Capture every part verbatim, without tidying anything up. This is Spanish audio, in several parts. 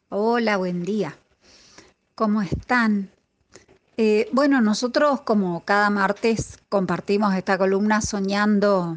Hola, buen día. ¿Cómo están? Eh, bueno, nosotros como cada martes compartimos esta columna soñando,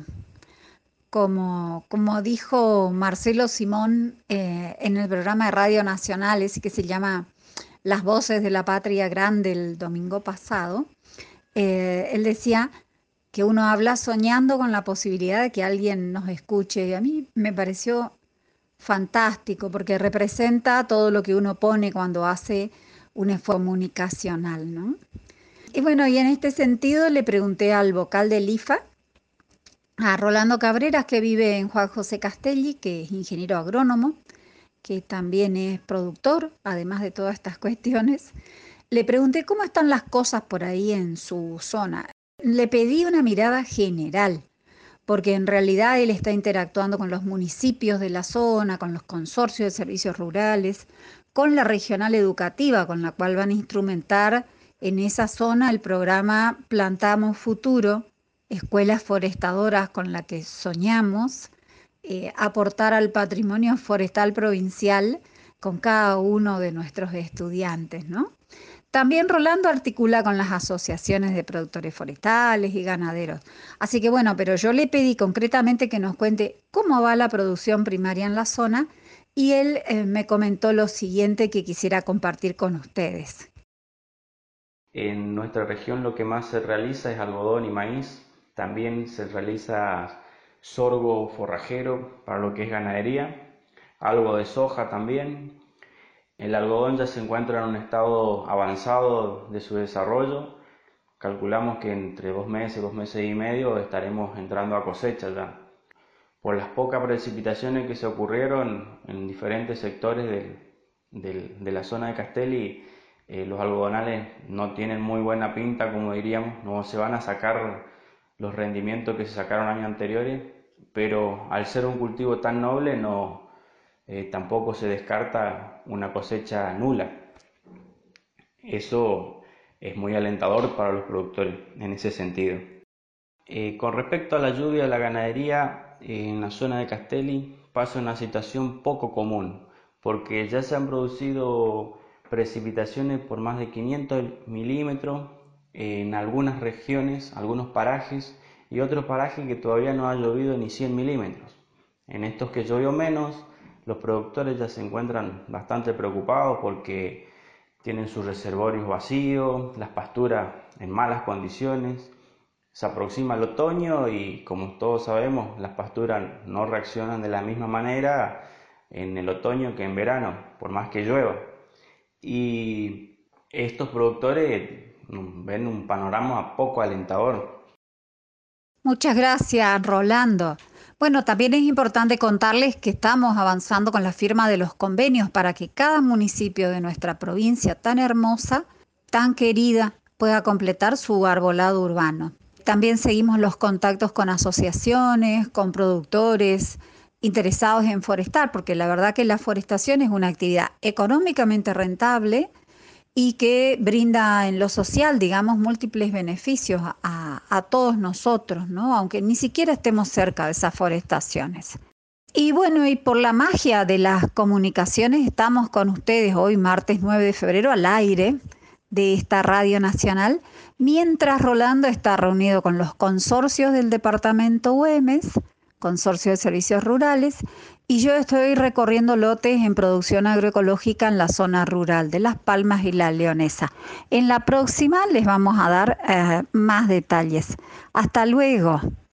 como, como dijo Marcelo Simón eh, en el programa de Radio Nacional, ese que se llama Las Voces de la Patria Grande el domingo pasado. Eh, él decía que uno habla soñando con la posibilidad de que alguien nos escuche. Y a mí me pareció fantástico, porque representa todo lo que uno pone cuando hace un esfuerzo comunicacional, ¿no? Y bueno, y en este sentido le pregunté al vocal del I F A, a Rolando Cabreras, que vive en Juan José Castelli, que es ingeniero agrónomo, que también es productor, además de todas estas cuestiones. Le pregunté cómo están las cosas por ahí en su zona. Le pedí una mirada general, porque en realidad él está interactuando con los municipios de la zona, con los consorcios de servicios rurales, con la regional educativa, con la cual van a instrumentar en esa zona el programa Plantamos Futuro, escuelas forestadoras con la que soñamos eh, aportar al patrimonio forestal provincial con cada uno de nuestros estudiantes, ¿no? También Rolando articula con las asociaciones de productores forestales y ganaderos. Así que bueno, pero yo le pedí concretamente que nos cuente cómo va la producción primaria en la zona y él eh, me comentó lo siguiente que quisiera compartir con ustedes. En nuestra región lo que más se realiza es algodón y maíz. También se realiza sorgo forrajero para lo que es ganadería, algo de soja también. El algodón ya se encuentra en un estado avanzado de su desarrollo. Calculamos que entre dos meses, dos meses y medio estaremos entrando a cosecha ya. Por las pocas precipitaciones que se ocurrieron en diferentes sectores del- del- de la zona de Castelli, eh, los algodonales no tienen muy buena pinta, como diríamos, no se van a sacar los rendimientos que se sacaron años anteriores, pero al ser un cultivo tan noble, no, eh, tampoco se descarta una cosecha nula. Eso es muy alentador para los productores en ese sentido. Eh, con respecto a la lluvia de la ganadería, eh, en la zona de Castelli pasa una situación poco común, porque ya se han producido precipitaciones por más de quinientos milímetros en algunas regiones, algunos parajes, y otros parajes que todavía no ha llovido ni cien milímetros. En estos que llovió menos, los productores ya se encuentran bastante preocupados porque tienen sus reservorios vacíos, las pasturas en malas condiciones. Se aproxima el otoño y, como todos sabemos, las pasturas no reaccionan de la misma manera en el otoño que en verano, por más que llueva. Y estos productores ven un panorama poco alentador. Muchas gracias, Rolando. Bueno, también es importante contarles que estamos avanzando con la firma de los convenios para que cada municipio de nuestra provincia tan hermosa, tan querida, pueda completar su arbolado urbano. También seguimos los contactos con asociaciones, con productores interesados en forestar, porque la verdad que la forestación es una actividad económicamente rentable y que brinda en lo social, digamos, múltiples beneficios a, a todos nosotros, ¿no? Aunque ni siquiera estemos cerca de esas forestaciones. Y bueno, y por la magia de las comunicaciones estamos con ustedes hoy, martes nueve de febrero, al aire de esta Radio Nacional, mientras Rolando está reunido con los consorcios del departamento Güemes, Consorcio de Servicios Rurales, y yo estoy recorriendo lotes en producción agroecológica en la zona rural de Las Palmas y La Leonesa. En la próxima les vamos a dar eh, más detalles. Hasta luego.